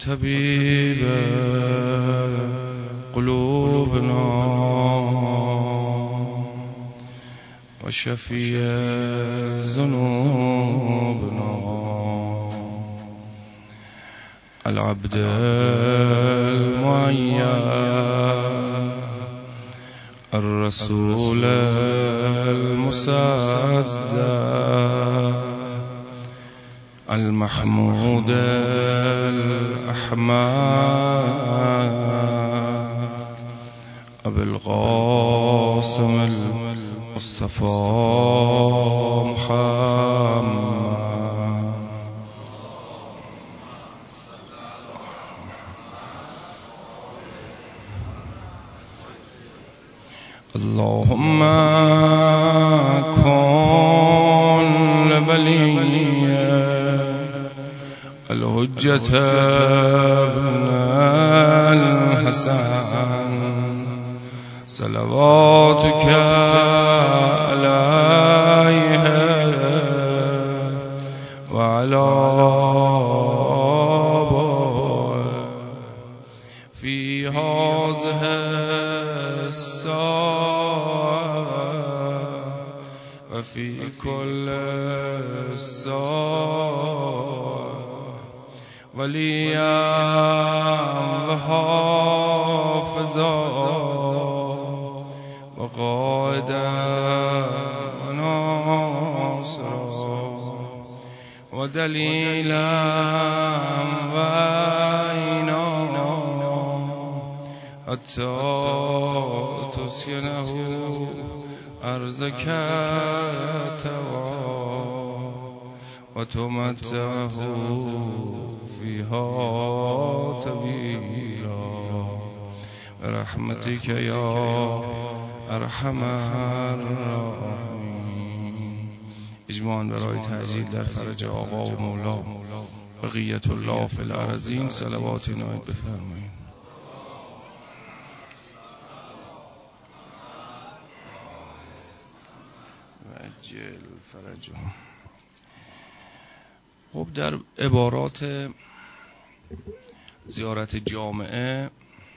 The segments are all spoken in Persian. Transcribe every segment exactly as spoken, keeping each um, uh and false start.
طبيب قلوبنا وشفيع ذنوبنا العبد المعين الرسول المصدق المحمود الأحمد أبي القاسم المصطفى محمد. اللهم كن لولي الحجة ابن الحسن صلواتك عليه وعلى آبائه في هذه الساعة وفي كل ساعة وليا وحافظا وقائدا وناصرا ودليلا وعينا حتى تسكنه أرضك طوعا وتمتعه فيها طويلا برحمتك يا ارحم الراحمین. اجماعاً برای تعجیل در فرج آقا و مولا بقیت الله فی الارضین صلوات نایت بفرمایید. عجل فرجهم. خب در عبارات زیارت جامعه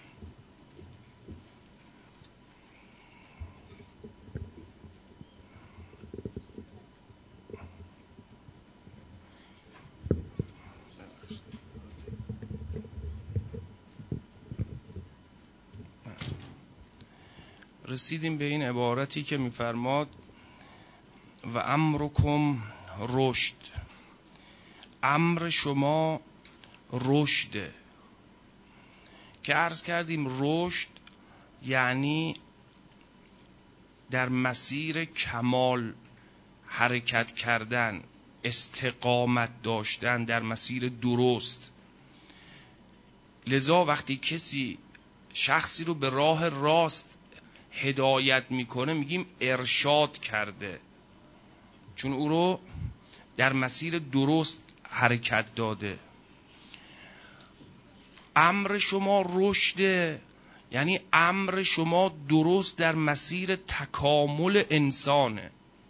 رسیدیم به این عبارتی که می‌فرماد و امرکم رشد. امر شما رشده که عرض کردیم رشد یعنی در مسیر کمال حرکت کردن، استقامت داشتن در مسیر درست. لذا وقتی کسی شخصی رو به راه راست هدایت میکنه میگیم ارشاد کرده، چون او رو در مسیر درست حرکت داده. امر شما رشد یعنی امر شما درست در مسیر تکامل انسانه.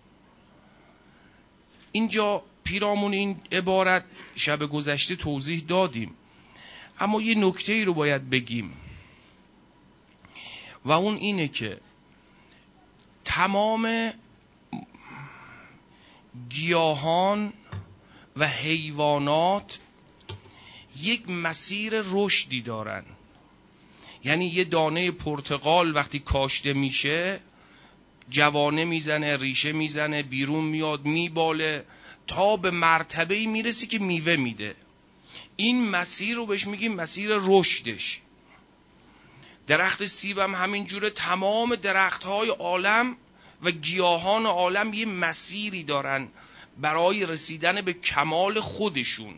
اینجا پیرامون این عبارت شب گذشته توضیح دادیم، اما یه نکته ای رو باید بگیم و اون اینه که تمام گیاهان و حیوانات یک مسیر رشدی دارن. یعنی یه دانه پرتقال وقتی کاشته میشه جوانه میزنه، ریشه میزنه، بیرون میاد، میباله تا به مرتبه‌ای میرسه که میوه میده. این مسیر رو بهش میگیم مسیر رشدش. درخت سیب هم همین جوره. تمام درخت‌های عالم و گیاهان عالم یه مسیری دارن برای رسیدن به کمال خودشون.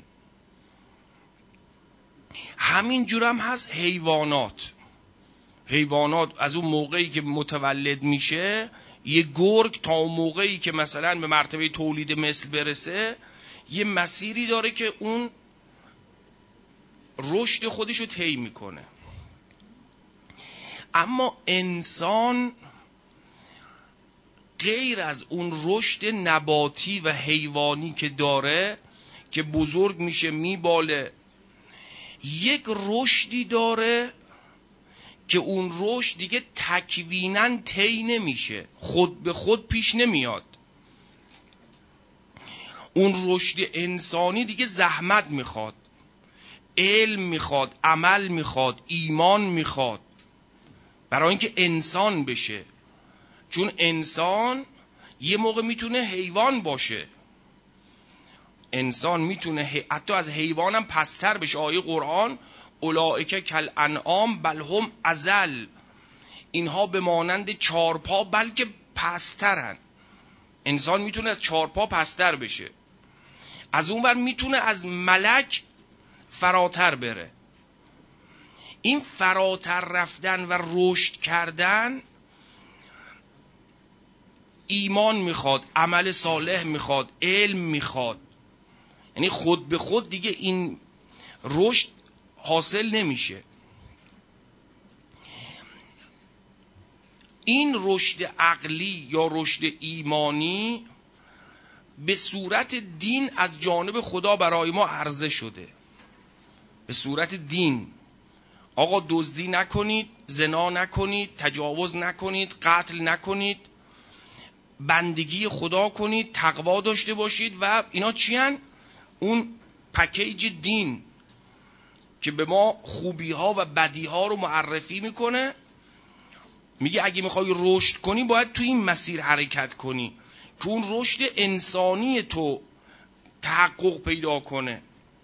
همین جور هم هست حیوانات. حیوانات از اون موقعی که متولد میشه، یه گرگ تا اون موقعی که مثلا به مرتبه تولید مثل برسه یه مسیری داره که اون رشد خودشو طی میکنه. اما انسان غیر از اون رشد نباتی و حیوانی که داره که بزرگ میشه میباله، یک رشدی داره که اون رشد دیگه تکویناً طی نمیشه، خود به خود پیش نمیاد. اون رشد انسانی دیگه زحمت میخواد، علم میخواد، عمل میخواد، ایمان میخواد برای اینکه انسان بشه. چون انسان یه موقع میتونه حیوان باشه، انسان میتونه حتی از حیوانم پستر بشه. آیه قرآن اولئک کالانعام بل هم اضل، اینها به مانند چارپا بلکه پسترن. انسان میتونه از چارپا پستر بشه، از اون ور میتونه از ملک فراتر بره. این فراتر رفتن و رشد کردن ایمان میخواد، عمل صالح میخواد، علم میخواد. یعنی خود به خود دیگه این رشد حاصل نمیشه. این رشد عقلی یا رشد ایمانی به صورت دین از جانب خدا برای ما عرضه شده. به صورت دین، آقا دزدی نکنید، زنا نکنید، تجاوز نکنید، قتل نکنید، بندگی خدا کنید، تقوا داشته باشید و اینا چی هن؟ اون پکیج دین که به ما خوبی ها و بدی ها رو معرفی میکنه. میگه اگه میخوای رشد کنی باید تو این مسیر حرکت کنی که اون رشد انسانی تو تحقق پیدا کنه.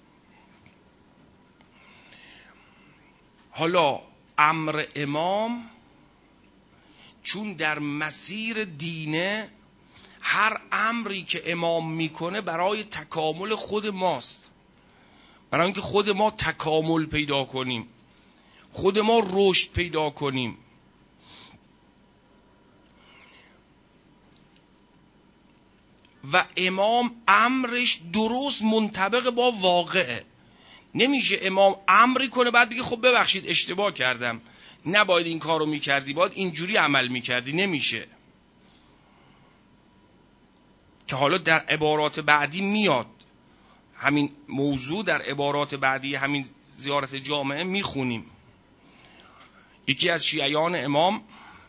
حالا امر امام چون در مسیر دینه، هر امری که امام میکنه برای تکامل خود ماست، برای اینکه خود ما تکامل پیدا کنیم، خود ما رشد پیدا کنیم. و امام امرش درست منطبق با واقعه. نمیشه امام امری کنه بعد بگه خب ببخشید اشتباه کردم، نباید این کارو میکردی، باید اینجوری عمل میکردی. نمیشه. که حالا در عبارات بعدی میاد همین موضوع، در عبارات بعدی همین زیارت جامعه میخونیم. یکی از شیعیان امام،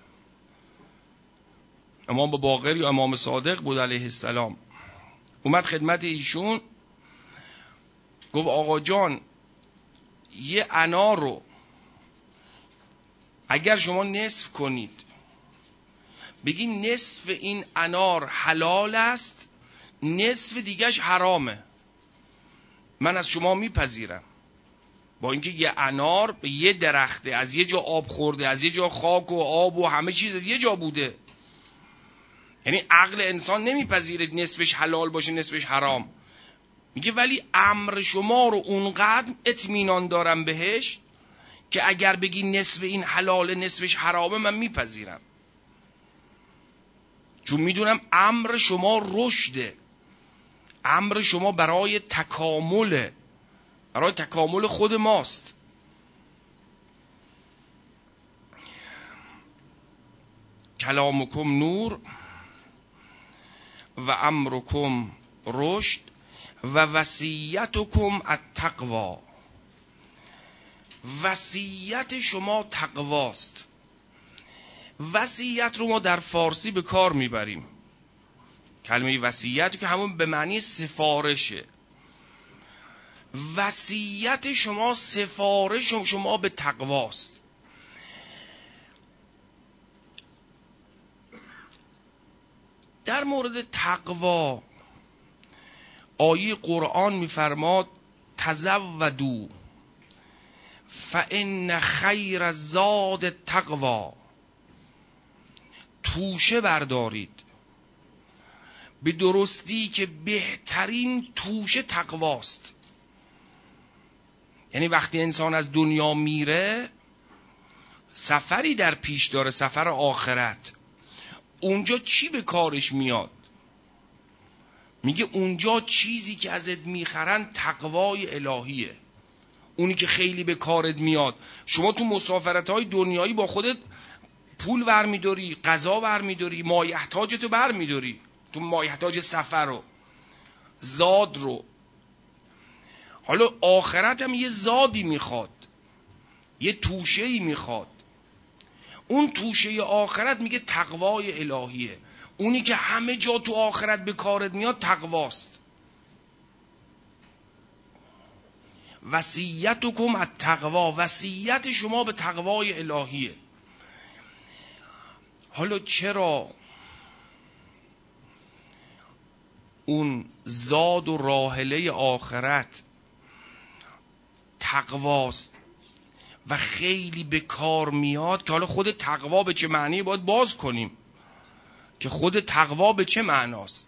امام باقر یا امام صادق بود علیه السلام، اومد خدمت ایشون گفت آقا جان یه انار رو اگر شما نصف کنید بگی نصف این انار حلال است، نصف دیگش حرامه، من از شما میپذیرم. با اینکه یه انار به یه درخته، از یه جا آب خورده، از یه جا خاک و آب و همه چیز از یه جا بوده. یعنی عقل انسان نمیپذیره نصفش حلال باشه نصفش حرام. میگه ولی امر شما رو اونقدر اطمینان دارم بهش که اگر بگی نصف این حلاله نصفش حرامه من میپذیرم، چون میدونم امر شما رشده، امر شما برای تکامله، برای تکامل خود ماست. کلامکم نور و امرکم رشد و وصیتکم التقوا، وصیت شما تقواست. وصیت رو ما در فارسی به کار میبریم، کلمه وصیت که همون به معنی سفارشه. وصیت شما، سفارش شما به تقواست. در مورد تقوا آیه قرآن میفرماد تزودوا فان خیر الزاد التقوا، توشه بردارید، به درستی که بهترین توشه تقواست. یعنی وقتی انسان از دنیا میره سفری در پیش داره، سفر آخرت. اونجا چی به کارش میاد؟ میگه اونجا چیزی که ازت میخرن تقوای الهیه، اونی که خیلی به کارت میاد. شما تو مسافرت‌های دنیایی با خودت پول برمیداری، غذا برمیداری، مایحتاجتو برمیداری، تو مایحتاج سفر رو، زاد رو. حالا آخرت هم یه زادی میخواد، یه توشه‌ای میخواد. اون توشه آخرت میگه تقوای الهیه. اونی که همه جا تو آخرت به کارت میاد تقواست. وصیتکم التقوا، وصیت شما به تقوای الهیه. حالا چرا اون زاد و راحله آخرت تقواست و خیلی به کار میاد؟ که حالا خود تقوا به چه معنی باید باز کنیم که خود تقوا به چه معناست.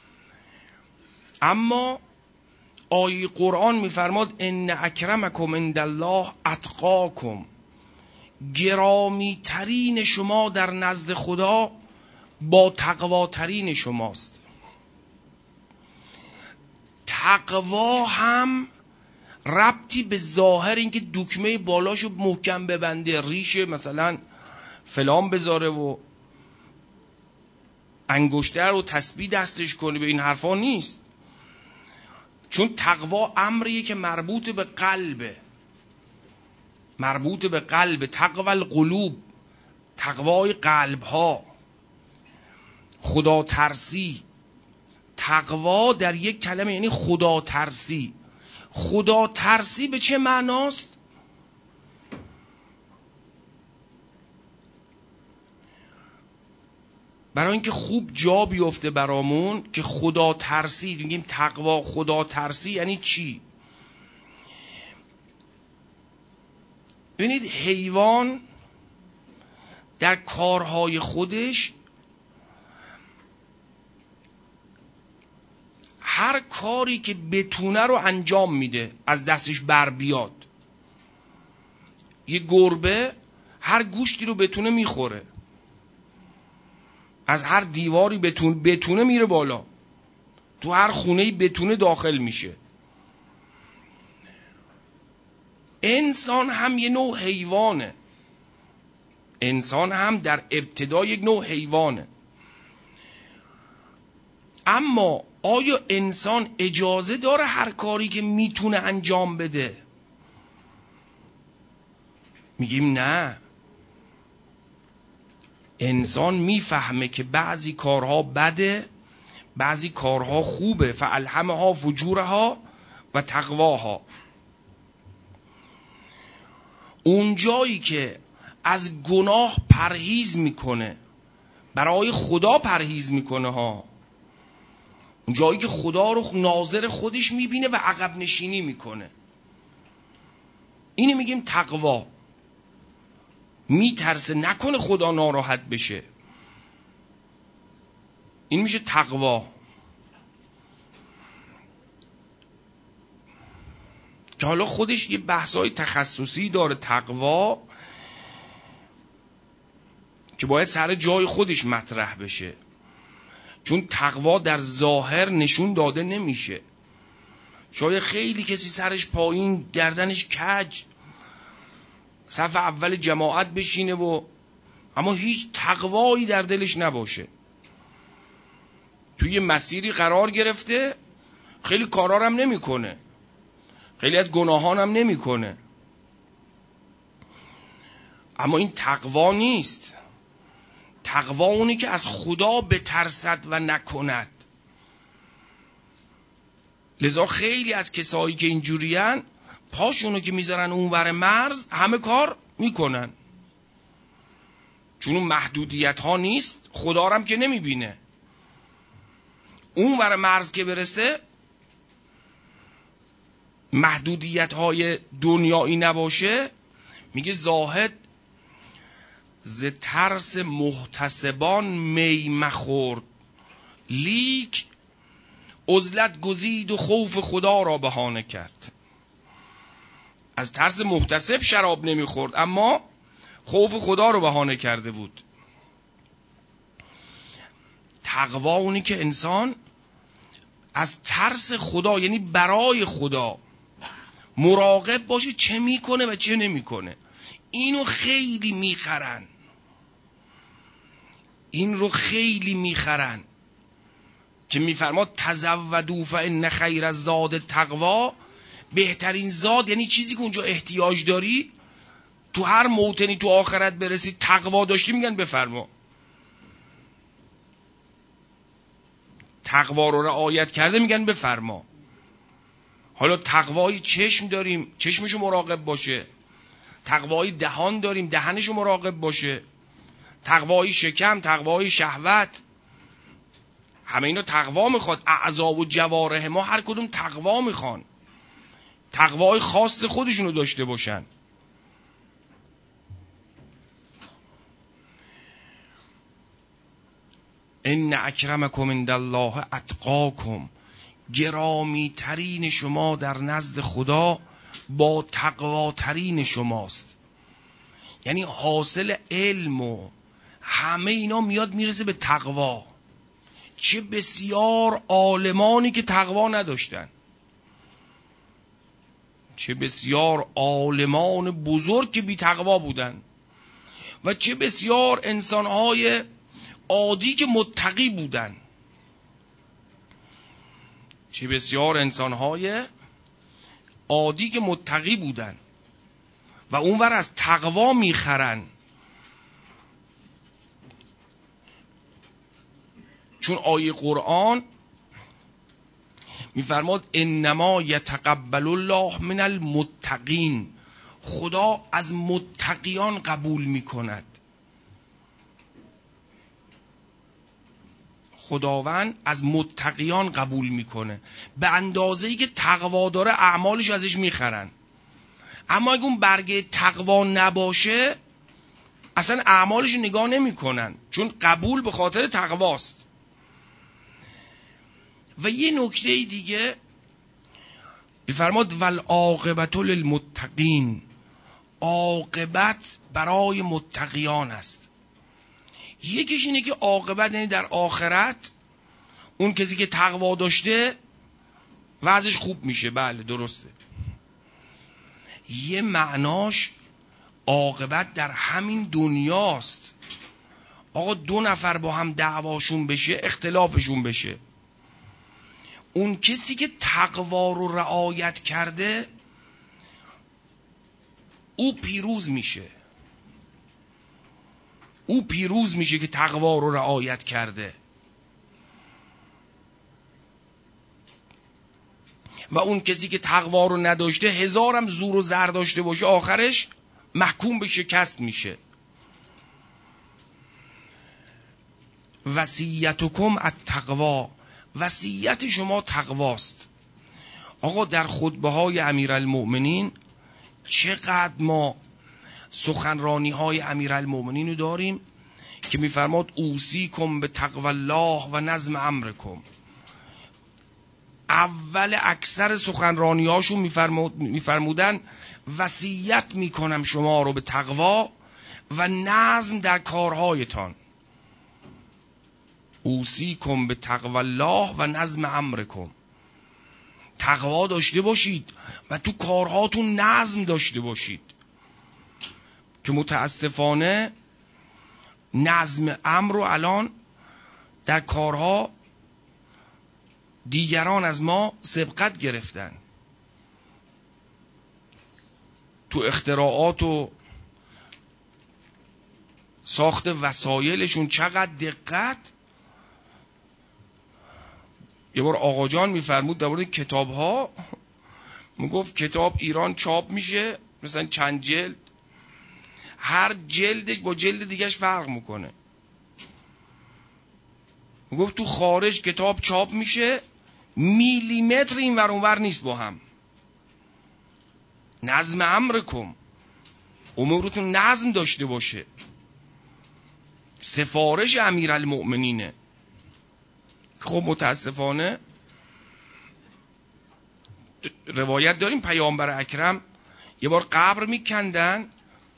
اما آیه قرآن میفرماد ان اکرمکم عند الله اتقاکم، گرامی ترین شما در نزد خدا با تقواترین شماست. تقوا هم ربطی به ظاهر این که دکمه بالاشو محکم ببنده، ریش مثلا فلان بذاره و انگشتر و تسبیح دستش کنه، به این حرفا نیست. چون تقوا امریه که مربوط به قلبه، مربوط به قلب، تقوی القلوب، تقوای قلب ها، خدا ترسی. تقوا در یک کلمه یعنی خدا ترسی. خدا ترسی به چه معناست؟ برای اینکه خوب جا بیفته برامون که خدا ترسی، میگیم تقوا خدا ترسی یعنی چی؟ ببینید حیوان در کارهای خودش هر کاری که بتونه رو انجام میده، از دستش بر بیاد. یه گربه هر گوشتی رو بتونه میخوره، از هر دیواری بتونه بتونه میره بالا، تو هر خونه‌ای بتونه داخل میشه. انسان هم یه نوع حیوانه، انسان هم در ابتدا یک نوع حیوانه. اما آیا انسان اجازه داره هر کاری که میتونه انجام بده؟ میگیم نه. انسان میفهمه که بعضی کارها بده، بعضی کارها خوبه. فالهمها فجورها و تقواها. اون جایی که از گناه پرهیز میکنه، برای خدا پرهیز میکنه ها، اون جایی که خدا رو ناظر خودش میبینه و عقب نشینی میکنه، اینی میگیم تقوا. میترسه نکنه خدا ناراحت بشه، این میشه تقوا. که حالا خودش یه بحثای تخصصی داره تقوا که باید سر جای خودش مطرح بشه، چون تقوا در ظاهر نشون داده نمیشه. شاید خیلی کسی سرش پایین، گردنش کج، صف اول جماعت بشینه و اما هیچ تقوایی در دلش نباشه. توی مسیری قرار گرفته، خیلی کارارم نمیکنه، خیلی از گناهانم نمیکنه، اما این تقوا نیست. تقوا اونی که از خدا بترسد و نکند. لذا خیلی از کسایی که اینجورین پاشونو که میذارن اونور مرز همه کار میکنن، چون اون محدودیت ها نیست، خدا هم که نمیبینه. اونور مرز که برسه، محدودیت های دنیایی نباشه، میگه زاهد ز ترس محتسبان می مخورد، لیک عزلت گزید و خوف خدا را بهانه کرد. از ترس محتسب شراب نمیخورد، اما خوف خدا رو بهانه کرده بود. تقوا اونی که انسان از ترس خدا، یعنی برای خدا مراقب باشه چه میکنه و چه نمیکنه. اینو خیلی میخرن، این رو خیلی میخرن که میفرماد تزودوا فان خیر الزاد التقوا، بهترین زاد یعنی چیزی که اونجا احتیاج داری، تو هر موطنی تو آخرت برسی تقوا داشتی میگن بفرما. تقوا رو رعایت کرده میگن بفرما. حالا تقوای چشم داریم، چشمشو مراقب باشه. تقوای دهان داریم، دهنشو مراقب باشه. تقوای شکم، تقوای شهوت، همه اینا تقوا میخواد. اعضا و جوارح ما هر کدوم تقوا میخوان، تقوای خاص خودشونو داشته باشن. ان اکرمکم عند الله اتقاکم، گرامی ترین شما در نزد خدا با تقواترین شماست. یعنی حاصل علم و همه اینا میاد میرسه به تقوا. چه بسیار عالمانی که تقوا نداشتن، چه بسیار عالمان بزرگ که بی تقوا بودن، و چه بسیار انسانهای عادی که متقی بودن، چه بسیار انسانهای عادی که متقی بودن و اونور از تقوا میخرن. چون آیه قرآن میفرماد انما یتقبل الله من المتقین، خدا از متقیان قبول میکند. خداوند از متقیان قبول میکنه به اندازه‌ای که تقوا داره اعمالش ازش میخرن. اما اگه اون برگه تقوا نباشه اصلا اعمالش نگاه نمیکنن، چون قبول به خاطر تقواست. و یه نکته دیگه بفرماد والعاقبت للمتقین، عاقبت برای متقیان است. یکیش اینه که عاقبت یعنی در آخرت اون کسی که تقوا داشته وضعش خوب میشه، بله درسته. یه معناش عاقبت در همین دنیاست. آقا دو نفر با هم دعواشون بشه، اختلافشون بشه، اون کسی که تقوا رو رعایت کرده او پیروز میشه. او پیروز میشه که تقوا رو رعایت کرده. و اون کسی که تقوا رو نداشته هزارم زور و زر داشته باشه آخرش محکوم به شکست میشه. وصیتکم التقوا، وصیت شما تقواست. آقا در خطبه های امیرالمؤمنین چقدر ما سخنرانی های امیرالمؤمنین رو داریم که میفرماد اوصیکم به تقوی الله و نظم امرکم. اول اکثر سخنرانی هاشون میفرمودن وصیت میکنم شما رو به تقوا و نظم در کارهایتان. اوصیکم به تقوی الله و نظم امرکم، تقوا داشته باشید و تو کارهاتون نظم داشته باشید. که متاسفانه نظم امر رو الان در کارها دیگران از ما سبقت گرفتن. تو اختراعات و ساخت وسایلشون چقدر دقت. یه بار آقا جان میفرمود در مورد کتاب ها، میگفت کتاب ایران چاپ میشه مثلا چند جلد، هر جلدش با جلد دیگهش فرق میکنه. میگفت تو خارج کتاب چاپ میشه میلیمتر این ور اون ور نیست با هم. نظم امرکم، امورتون نظم داشته باشه. سفارش امیرالمؤمنینه. خب متاسفانه روایت داریم پیامبر اکرم یه بار قبر میکندن،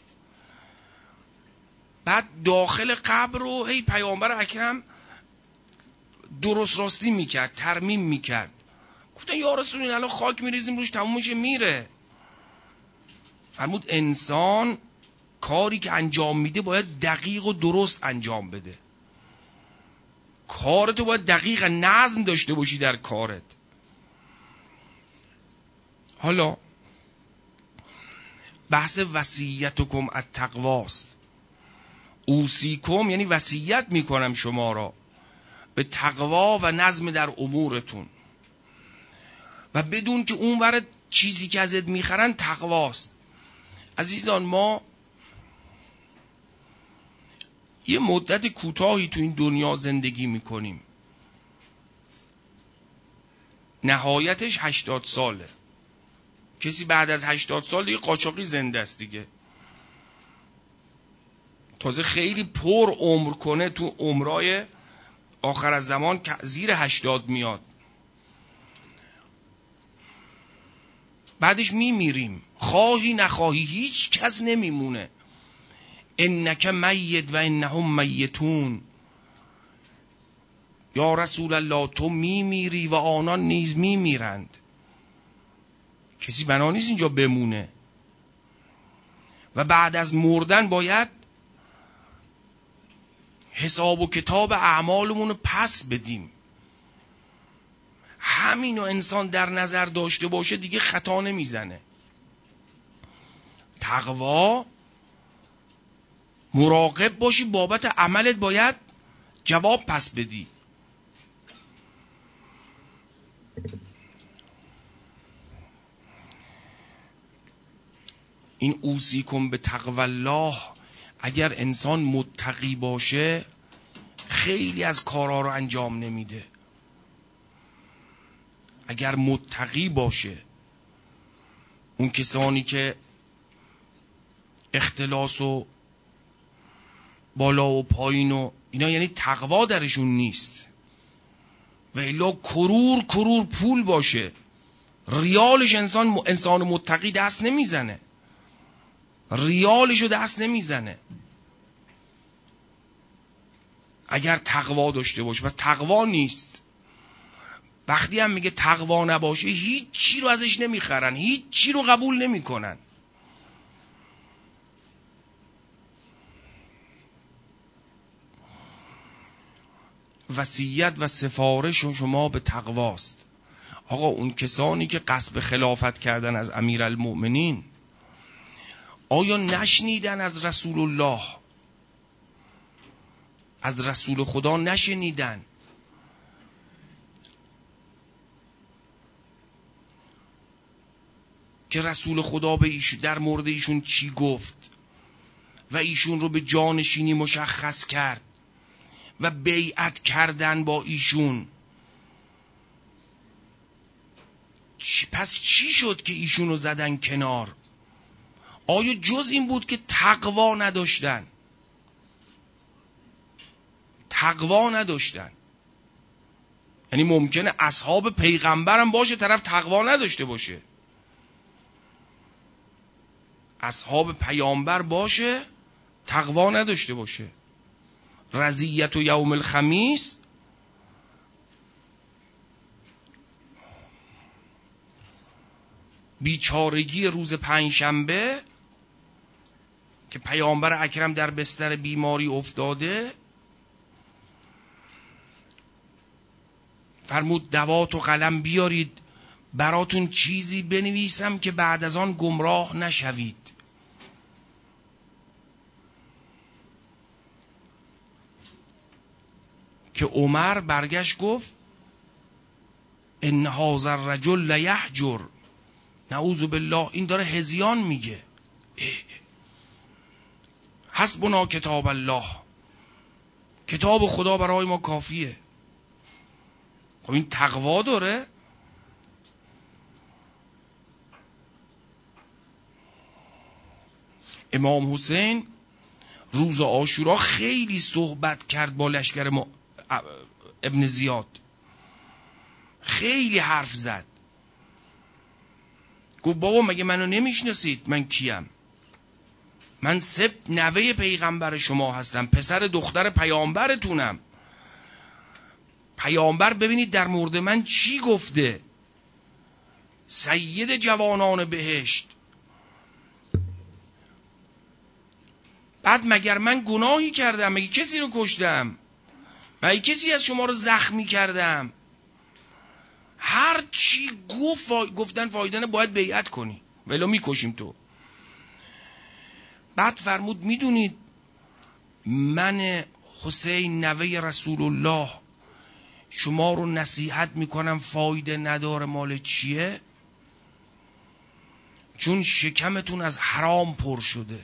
بعد داخل قبر رو هی پیامبر اکرم درست راستی میکرد، ترمیم میکرد. گفتن یا رسول الله الان خاک میریزیم روش تموم میشه میره. فرمود انسان کاری که انجام میده باید دقیق و درست انجام بده. کارتو باید دقیق نظم داشته باشی در کارت. حالا بحث وصیتکم التقواست. اوصیکم یعنی وصیت میکنم شما را به تقوا و نظم در امورتون، و بدون که اون ور چیزی که ازت میخرن تقواست. عزیزان، ما یه مدت کوتاهی تو این دنیا زندگی میکنیم، نهایتش هشتاد ساله. کسی بعد از هشتاد سال دیگه قاچاقی زنده است دیگه. تازه خیلی پر عمر کنه تو عمرای آخر از زمان که زیر هشتاد میاد، بعدش میمیریم. خواهی نخواهی هیچ کس نمیمونه. انک میت و انهم میتون. یا رسول الله تو میمیری و آنان نیز میمیرند. کسی بنا نیست اینجا بمونه. و بعد از مردن باید حساب و کتاب اعمالمون رو پس بدیم. همینو انسان در نظر داشته باشه دیگه خطا نمیزنه. تقوا، مراقب باشی بابت عملت باید جواب پس بدی. این اوصیکم به تقوی الله، اگر انسان متقی باشه خیلی از کارها رو انجام نمیده. اگر متقی باشه، اون کسانی که اختلاس و بالا و پایین و اینا یعنی تقوا درشون نیست، و الا کرور کرور پول باشه، ریالش انسان انسان متقی دست نمیزنه، ریالشو دست نمیزنه اگر تقوا داشته باشه. پس تقوا نیست. وقتی هم میگه تقوا نباشه هیچ چی رو ازش نمیخرن، هیچ چی رو قبول نمیکنن. وصیت و سفارش شما به تقواست. آقا اون کسانی که قصد خلافت کردن از امیرالمؤمنین، آیا نشنیدن از رسول الله، از رسول خدا نشنیدن که رسول خدا به ایشون در مورد ایشون چی گفت و ایشون رو به جانشینی مشخص کرد و بیعت کردن با ایشون؟ پس چی شد که ایشون رو زدن کنار؟ آیا جز این بود که تقوا نداشتن؟ تقوا نداشتن. یعنی ممکنه اصحاب پیغمبرم باشه طرف تقوا نداشته باشه، اصحاب پیامبر باشه تقوا نداشته باشه. رضیت و یوم الخمیس، بیچارگی روز پنجشنبه که پیامبر اکرم در بستر بیماری افتاده، فرمود دوات و قلم بیارید براتون چیزی بنویسم که بعد از آن گمراه نشوید. که عمر برگشت گفت ان هذا الرجل لیهجر، نعوذ بالله این داره هذیان میگه، حسبنا کتاب الله، کتاب خدا برای ما کافیه. خب این تقوا داره؟ امام حسین روز عاشورا خیلی صحبت کرد با لشکر ما... ابن زیاد، خیلی حرف زد. گفت بابا مگه منو نمیشناسید؟ من کیم؟ من سب نوه پیغمبر شما هستم، پسر دختر پیامبرتونم. پیامبر ببینید در مورد من چی گفته، سید جوانان بهشت. بعد مگر من گناهی کردم؟ مگه کسی رو کشتم؟ مگه کسی از شما رو زخمی کردم؟ هر چی گفت فا... گفتن فایده نه، باید بیعت کنی ولی میکشیم تو. بعد فرمود میدونید من حسین نوه رسول الله شما رو نصیحت میکنم فایده نداره مال چیه؟ چون شکمتون از حرام پر شده.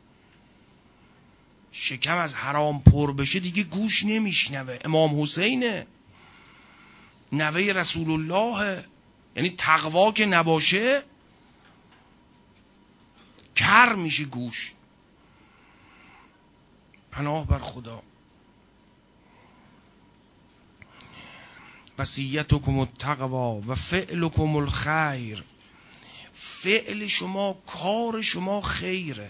شکم از حرام پر بشه دیگه گوش نمیشنوه. امام حسینه، نوه رسول الله، یعنی تقوا که نباشه کر میشه گوش. پناه بر خدا. وصیتکم التقوا و فعلکم الخیر. فعل شما، کار شما خیره.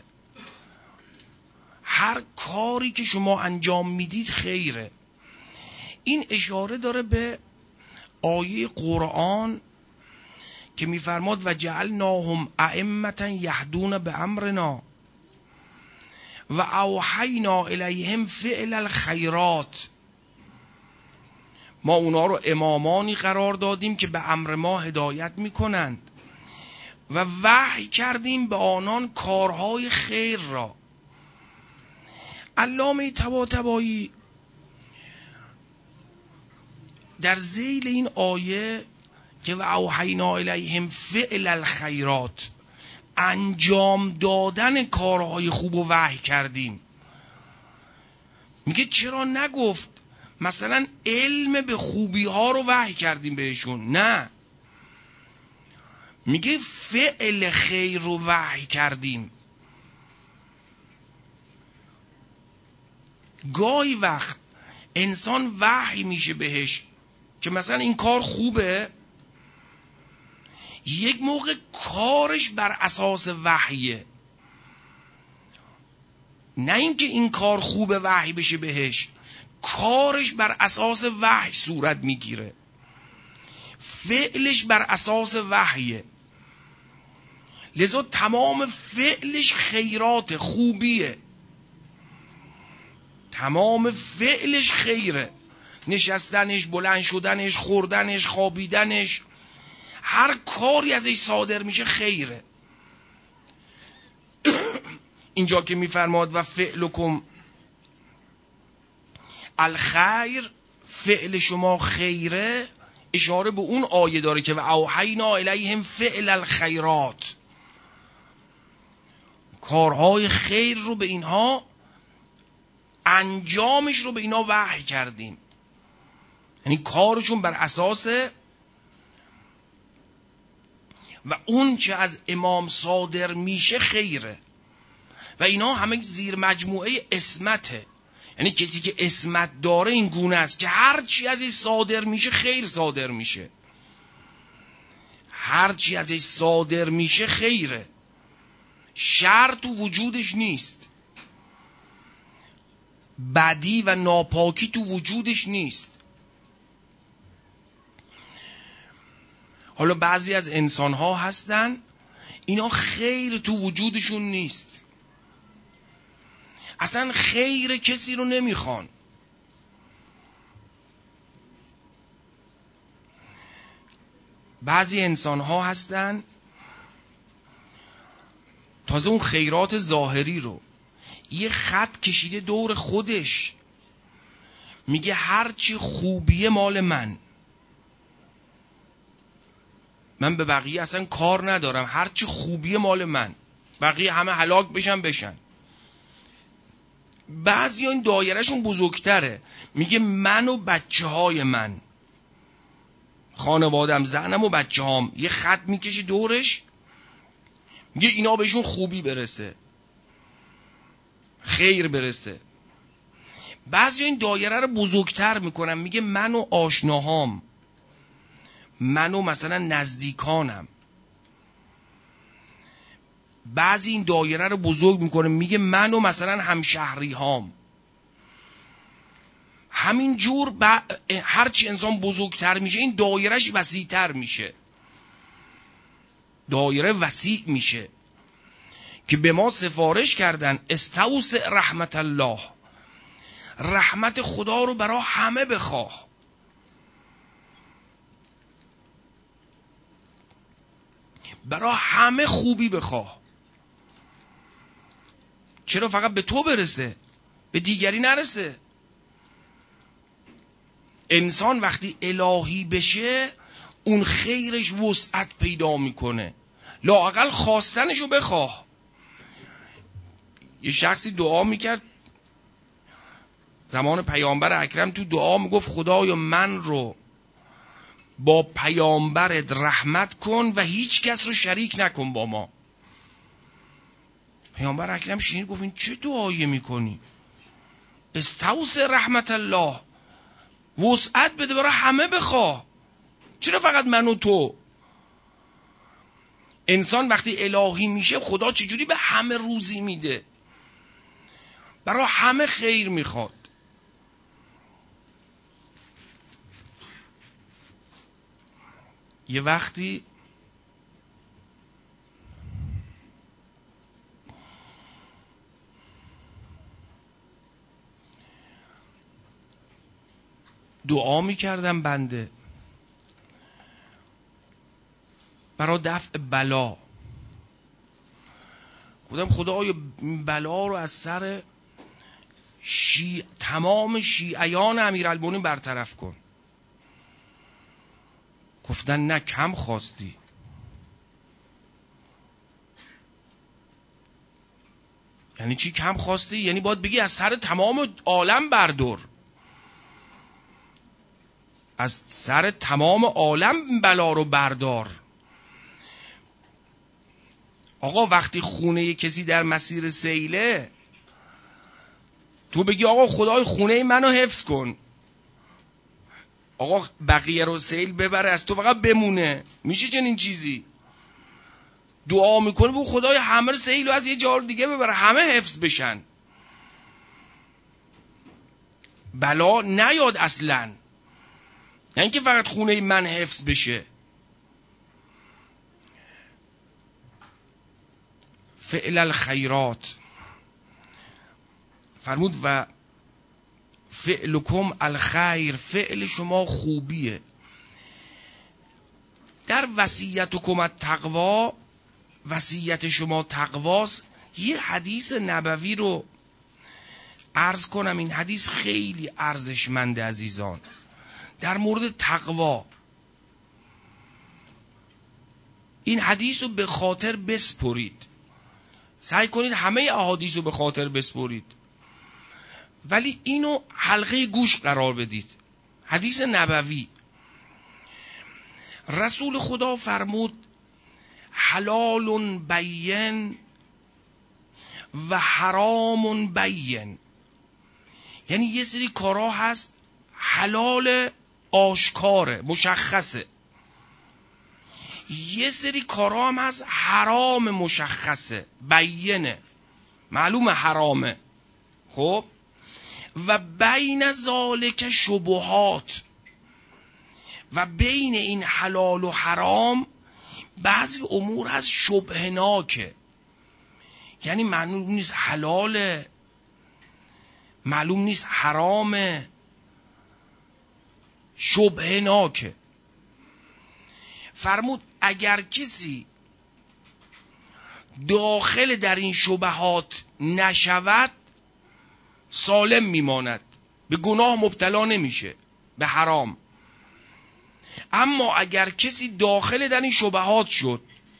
هر کاری که شما انجام میدید خیره. این اشاره داره به آیه قرآن که میفرماد و جعلناهم ائمة یهدون بامرنا و اوحینا الیهم فعل الخیرات. ما اونا رو امامانی قرار دادیم که به امر ما هدایت میکنند و وحی کردیم به آنان کارهای خیر را. علامه طباطبایی در ذیل این آیه که و اوحینا الیهم فعل الخیرات، انجام دادن کارهای خوب و وحی کردیم، میگه چرا نگفت مثلا علم به خوبی ها رو وحی کردیم بهشون؟ نه، میگه فعل خیر رو وحی کردیم. گاهی وقت انسان وحی میشه بهش که مثلا این کار خوبه، یک موقع کارش بر اساس وحیه، نه اینکه این کار خوبه وحی بشه بهش، کارش بر اساس وحی صورت میگیره، فعلش بر اساس وحیه، لذا تمام فعلش خیرات، خوبیه، تمام فعلش خیره. نشستنش، بلند شدنش، خوردنش، خوابیدنش، هر کاری ازش صادر میشه خیره. اینجا که میفرماد و فعلکم الخیر، فعل شما خیره، اشاره به اون آیه داره که و اوحینا الیهم فعل الخیرات، کارهای خیر رو به اینها، انجامش رو به اینا وحی کردیم. یعنی کارشون بر اساس و اون چه از امام صادر میشه خیره و اینا همه زیر مجموعه اسمته. یعنی کسی که اسمت داره این گونه است که هر چی ازش صادر میشه خیر صادر میشه، هر چی ازش صادر میشه خیره، شر تو وجودش نیست، بدی و ناپاکی تو وجودش نیست. حالا بعضی از انسان ها هستن اینا خیر تو وجودشون نیست، اصلا خیر کسی رو نمیخوان. بعضی انسان ها هستن تازه اون خیرات ظاهری رو یه خط کشیده دور خودش، میگه هرچی خوبیه مال من، من به بقیه اصلا کار ندارم، هرچی خوبیه مال من، بقیه همه هلاک بشن بشن. بعضی ها این دایرهشون بزرگتره، میگه من و بچه های من، خانوادم، زنم و بچه هام، یه خط میکشه دورش، میگه اینا بهشون خوبی برسه، خیر برسه. بعضی این دایره رو بزرگتر میکنم، میگه من و آشناهام، من و مثلا نزدیکانم. بعضی این دایره رو بزرگ میکنه، میگه من و مثلا همشهری هام. همین جور ب... هرچی انسان بزرگتر میشه این دایرهش وسیعتر میشه، دایره وسیع میشه که به ما سفارش کردن استوسع رحمت الله، رحمت خدا رو برای همه بخواه. برای همه خوبی بخواه. چرا فقط به تو برسه، به دیگری نرسه؟ انسان وقتی الهی بشه اون خیرش وسعت پیدا میکنه. لااقل خواستنشو بخواه. یه شخصی دعا میکرد زمان پیامبر اکرم، تو دعا میگفت خدایا من رو با پیامبرت رحمت کن و هیچ کس رو شریک نکن با ما. پیامبر اکرم شنید گفت این چه دعایی میکنی؟ استوسع رحمت الله، وسعت بده برای همه بخواه، چرا فقط من و تو؟ انسان وقتی الهی میشه خدا چجوری به همه روزی میده؟ برای همه خیر میخواد. یه وقتی دعا میکردم بنده برای دفع بلا، گفتم خدایا بلا رو از سر شیع تمام شیعیان امیرالمومنین برطرف کن. گفتن نه کم خواستی. یعنی چی کم خواستی؟ یعنی باید بگی از سر تمام عالم بردار، از سر تمام عالم بلا رو بردار. آقا وقتی خونه کسی در مسیر سیله، تو بگی آقا خدای خونه منو حفظ کن، آقا بقیه رو سیل ببره از تو فقط بمونه، میشه چنین چیزی؟ دعا میکنه بگو خدای همه رو سیل رو از یه جای دیگه ببره، همه حفظ بشن، بلا نیاد اصلا، نه اینکه فقط خونه من حفظ بشه. فعل الخیرات فرمود و فعلکم الخیر، فعل شما خوبیه. در وصیتکم التقوا، وصیت شما تقواست. یه حدیث نبوی رو عرض کنم، این حدیث خیلی ارزشمنده عزیزان، در مورد تقوا. این حدیث رو به خاطر بسپرید، سعی کنید همه احادیث رو به خاطر بسپرید، ولی اینو حلقه گوش قرار بدید. حدیث نبوی، رسول خدا فرمود حلال بین و حرام بین. یعنی یه سری کارا هست حلال آشکاره مشخصه، یه سری کارا هم هست حرام مشخصه بینه معلومه حرامه. خب و بین ذالک شبهات، و بین این حلال و حرام بعضی امور هست شبهناکه، یعنی معلوم نیست حلاله، معلوم نیست حرامه، شبهناکه. فرمود اگر کسی داخل در این شبهات نشود سالم میماند، به گناه مبتلا نمیشه، به حرام. اما اگر کسی داخل در این شبهات شد،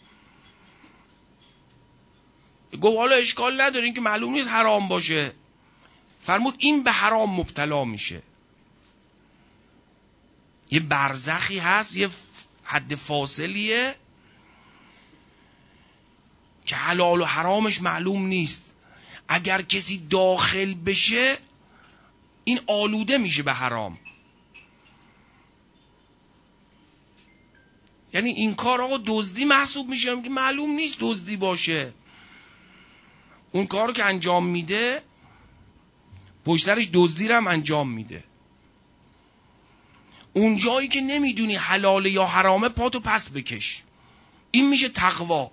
گفت حالا اشکال نداره این که معلوم نیست حرام باشه، فرمود این به حرام مبتلا میشه. یه برزخی هست، یه حد فاصلیه که حلال و حرامش معلوم نیست. اگر کسی داخل بشه این آلوده میشه به حرام. یعنی این کار آقا دزدی محسوب میشه که معلوم نیست دزدی باشه، اون کارو که انجام میده پشت سرش دزدی رو هم انجام میده. اون جایی که نمیدونی حلاله یا حرامه پاتو پس بکش، این میشه تقوا.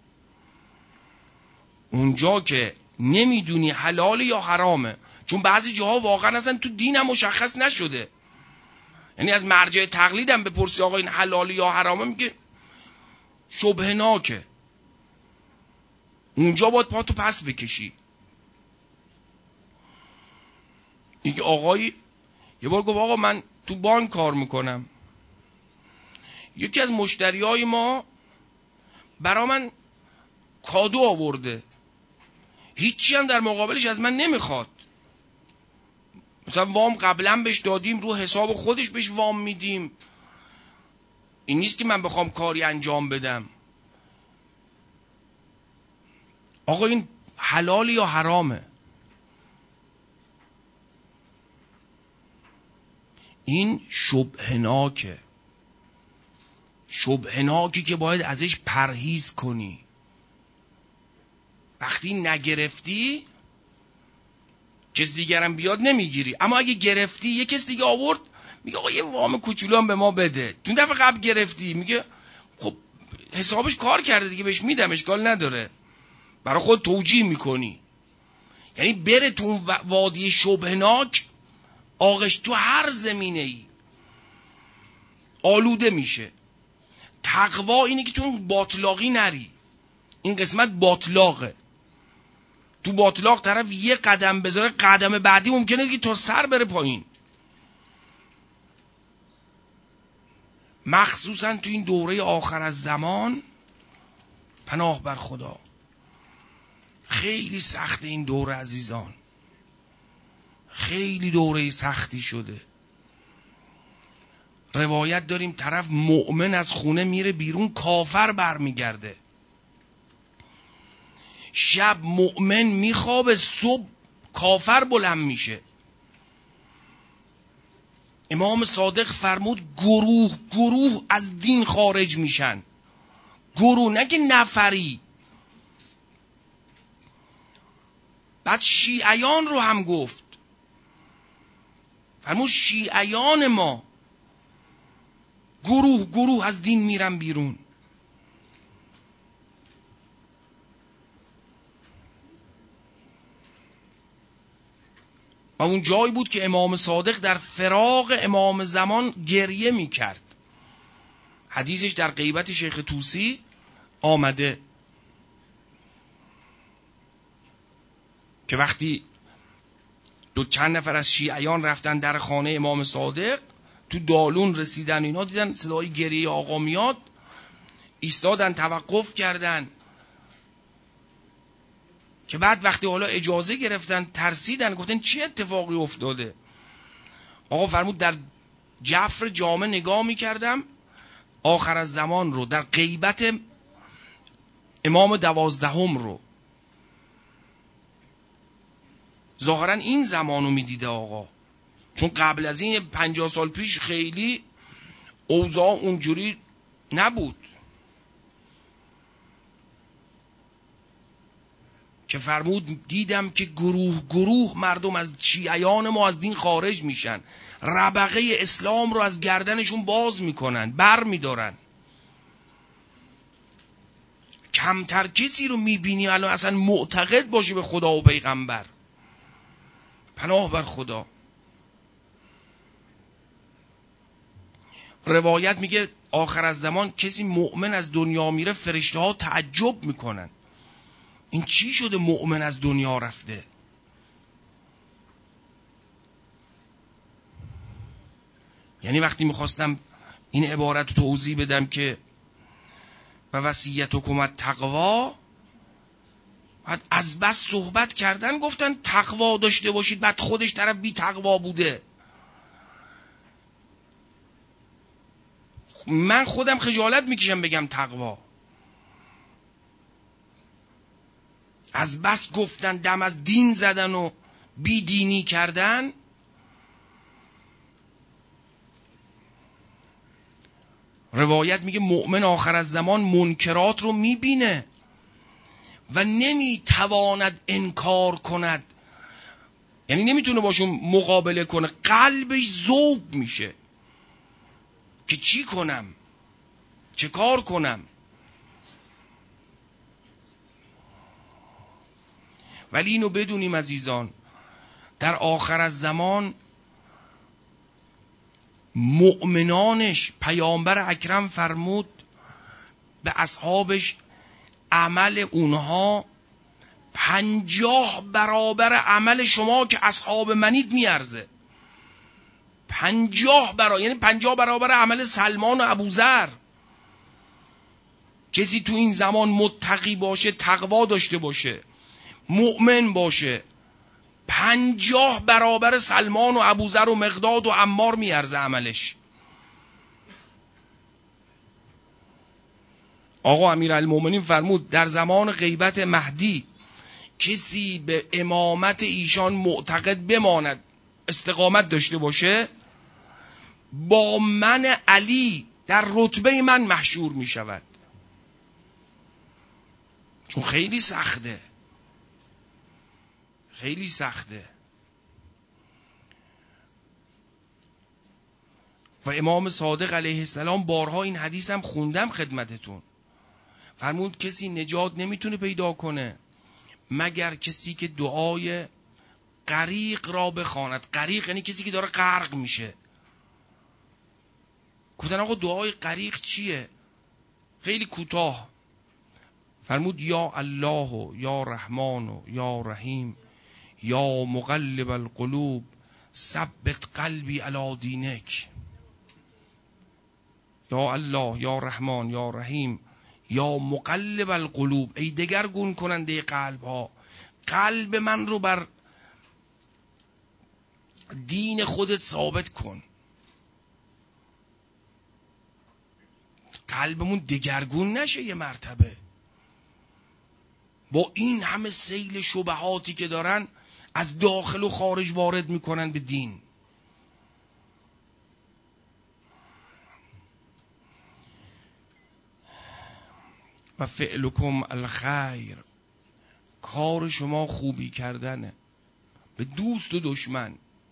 اونجا که نمیدونی حلال یا حرامه، چون بعضی جاها واقعا اصلا تو دین هم مشخص نشده، یعنی از مرجع تقلیدم بپرسی آقا این حلال یا حرامه، میگه شبهناکه. اونجا باید پاتو پس بکشی. یک آقایی یه بار گفت آقا من تو بانک کار میکنم، یکی از مشتری های ما برا من کادو آورده، هیچی هم در مقابلش از من نمیخواد. مثلا وام قبلا بهش دادیم، رو حساب خودش بهش وام میدیم، این نیست که من بخوام کاری انجام بدم. آقا این حلال یا حرامه؟ این شبهناکه، شبهناکی که باید ازش پرهیز کنی. وقتی نگرفتی کس دیگرم بیاد نمیگیری، اما اگه گرفتی یه کس دیگه آورد میگه آقا یه وام کوچولو هم به ما بده، تو دفعه قبل گرفتی میگه خب حسابش کار کرده دیگه بهش میدم اشکال نداره، برای خود توجیه میکنی. یعنی بره تو وادی شبهناک، آغش تو هر زمینه ای آلوده میشه. تقوا اینه که تو باطلاقی نری، این قسمت باطلاقه. تو باطلاق طرف یه قدم بذاره، قدم بعدی ممکنه که تا سر بره پایین. مخصوصا تو این دوره آخر از زمان، پناه بر خدا، خیلی سخت این دوره عزیزان، خیلی دوره سختی شده. روایت داریم طرف مؤمن از خونه میره بیرون کافر برمیگرده. شب مؤمن میخوابه، صبح کافر بلند میشه. امام صادق فرمود گروه گروه از دین خارج میشن. گروه، نگه نفری. بعد شیعیان رو هم گفت، فرمود شیعیان ما گروه گروه از دین میرن بیرون. و اون جایی بود که امام صادق در فراق امام زمان گریه میکرد. حدیثش در غیبت شیخ طوسی آمده که وقتی دو چند نفر از شیعیان رفتن در خانه امام صادق، تو دالون رسیدن، اینا دیدن صدای گریه آقا میاد، ایستادن توقف کردن، که بعد وقتی حالا اجازه گرفتن ترسیدن، گفتن چه اتفاقی افتاده؟ آقا فرمود در جفر جامه نگاه میکردم آخر از زمان رو، در غیبت امام دوازدهم رو، ظاهرا این زمانو میدیده آقا، چون قبل از این پنجاه سال پیش خیلی اوضاع اونجوری نبود. که فرمود دیدم که گروه گروه مردم از شیعیان ما از دین خارج میشن، ربقه اسلام رو از گردنشون باز میکنن، بر میدارن. کمتر کسی رو میبینیم الان اصلا معتقد باشه به خدا و پیغمبر. پناه بر خدا. روایت میگه آخر از زمان کسی مؤمن از دنیا میره فرشته ها تعجب میکنن، این چی شده مؤمن از دنیا رفته؟ یعنی وقتی میخواستم این عبارت رو توضیح بدم که و وصیتکم التقوا، بعد از بس صحبت کردن گفتن تقوا داشته باشید، بعد خودش طرف بی تقوا بوده. من خودم خجالت میکشم بگم تقوا. از بس گفتن، دم از دین زدن و بی دینی کردن. روایت میگه مؤمن آخر از زمان منکرات رو میبینه و نمیتواند انکار کند، یعنی نمیتونه باشون مقابله کنه، قلبش ذوب میشه که چی کنم، چه کار کنم. ولی اینو بدونیم عزیزان، در آخر از زمان مؤمنانش، پیامبر اکرم فرمود به اصحابش عمل اونها پنجاه برابر عمل شما که اصحاب منید میارزه. پنجاه برابر، یعنی پنجاه برابر عمل سلمان و ابوذر. کسی تو این زمان متقی باشه، تقوا داشته باشه، مؤمن باشه، پنجاه برابر سلمان و ابوذر و مقداد و عمار میارزه عملش. آقا امیرالمومنین فرمود در زمان غیبت مهدی کسی به امامت ایشان معتقد بماند، استقامت داشته باشه، با من علی در رتبه من محشور می شود. چون خیلی سخته، خیلی سخته. و امام صادق علیه السلام بارها این حدیث هم خوندم خدمتتون، فرمود کسی نجات نمیتونه پیدا کنه مگر کسی که دعای غریق را بخواند. غریق یعنی کسی که داره غرق میشه. گفتن آقا دعای غریق چیه؟ خیلی کوتاه فرمود یا الله و یا رحمان و یا رحیم یا مقلب القلوب ثبت قلبی علی دینک. یا الله، یا رحمان، یا رحیم، یا مقلب القلوب، ای دگرگون کننده قلب ها، قلب من رو بر دین خودت ثابت کن. قلبمون دگرگون نشه یه مرتبه. با این همه سیل شبهاتی که دارن از داخل و خارج وارد میکنن به دین. و فعلکم الخیر، کار شما خوبی کردنه به دوست و دشمن.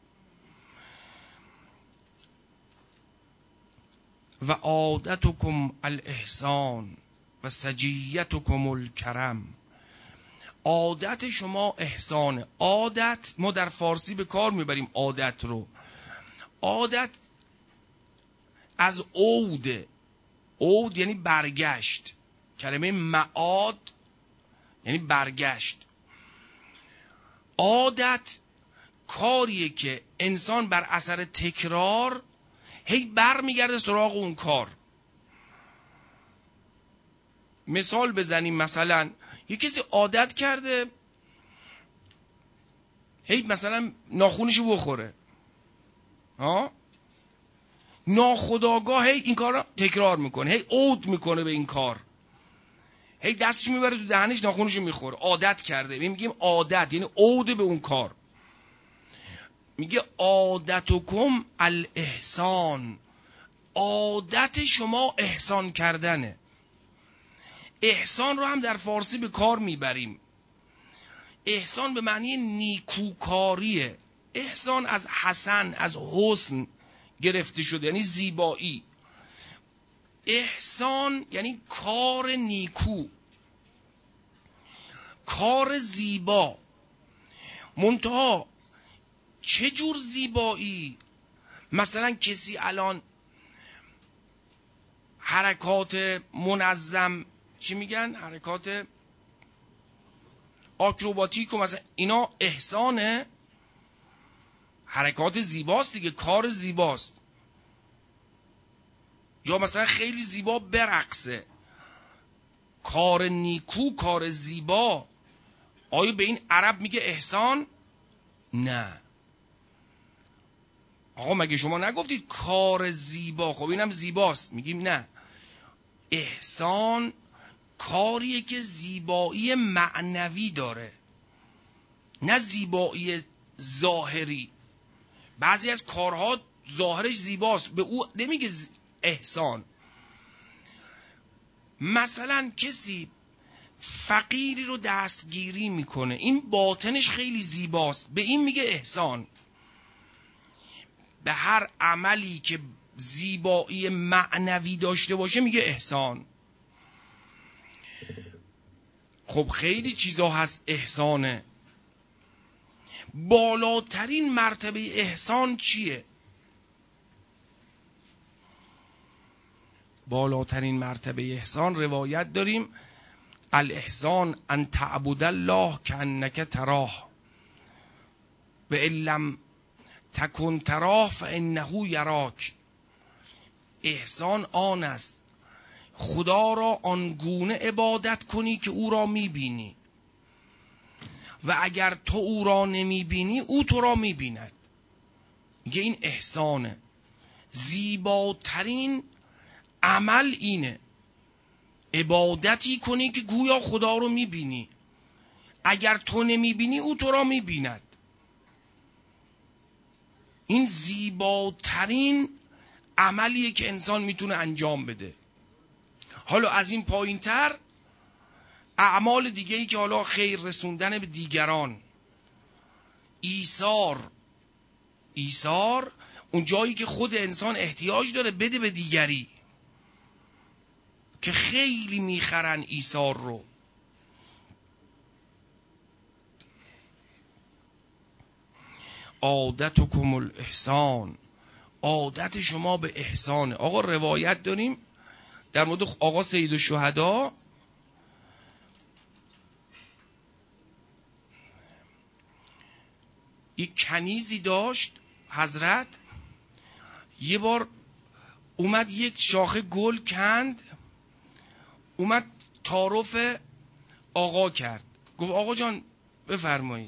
و عادتکم الاحسان و سجیتکم الکرم، عادت شما احسانه. عادت ما در فارسی به کار میبریم عادت رو. عادت از عود، عود یعنی برگشت، کلمه معاد یعنی برگشت. عادت کاریه که انسان بر اثر تکرار هی بر میگرده سراغ اون کار. مثال بزنیم، مثلا یه کسی عادت کرده هی مثلا ناخونشو بخوره، ها، ناخودآگاه هی این کار رو تکرار میکنه، هی عود میکنه به این کار، هی دستش میبره تو دهنش ناخونشو میخوره، عادت کرده. میگیم عادت یعنی عود به اون کار. میگه عادتکم الاحسان، عادت شما احسان کردنه. احسان رو هم در فارسی به کار میبریم. احسان به معنی نیکوکاریه. احسان از حسن، از حسن گرفته شده، یعنی زیبایی. احسان یعنی کار نیکو، کار زیبا. منتها چه جور زیبایی؟ مثلا کسی الان حرکات منظم، چی میگن، حرکات آکروباتیک و مثلا اینا احسانه، حرکات زیباست دیگه، کار زیباست. یا مثلا خیلی زیبا برقصه، کار نیکو، کار زیبا. آیا به این عرب میگه احسان؟ نه. آقا مگه شما نگفتید کار زیبا؟ خب اینم زیباست. میگیم نه، احسان کاریه که زیبایی معنوی داره، نه زیبایی ظاهری. بعضی از کارها ظاهرش زیباست، به او نمیگه احسان. مثلا کسی فقیری رو دستگیری میکنه، این باطنش خیلی زیباست، به این میگه احسان. به هر عملی که زیبایی معنوی داشته باشه میگه احسان. خب خیلی چیزا هست احسانه. بالاترین مرتبه احسان چیه؟ بالاترین مرتبه احسان روایت داریم الاحسان ان تعبد الله کانک تراه و ان لم تکن تراه فانه یراک. احسان آن است خدا را آنگونه عبادت کنی که او را میبینی و اگر تو او را نمیبینی او تو را میبیند. میگه این احسانه. زیباترین عمل اینه عبادتی کنی که گویا خدا رو میبینی، اگر تو نمیبینی او تو را میبیند. این زیباترین عملیه که انسان میتونه انجام بده. حالا از این پایین تر اعمال دیگه ای که حالا خیر رسوندن به دیگران، ایثار، ایثار اون جایی که خود انسان احتیاج داره بده به دیگری، که خیلی میخرن ایثار رو. عادتکم الاحسان، عادت شما به احسانه. آقا روایت داریم در مورد آقا سید الشهدا، یک کنیزی داشت حضرت، یه بار اومد یک شاخه گل کند، اومد تعارف آقا کرد، گفت آقا جان بفرمایید.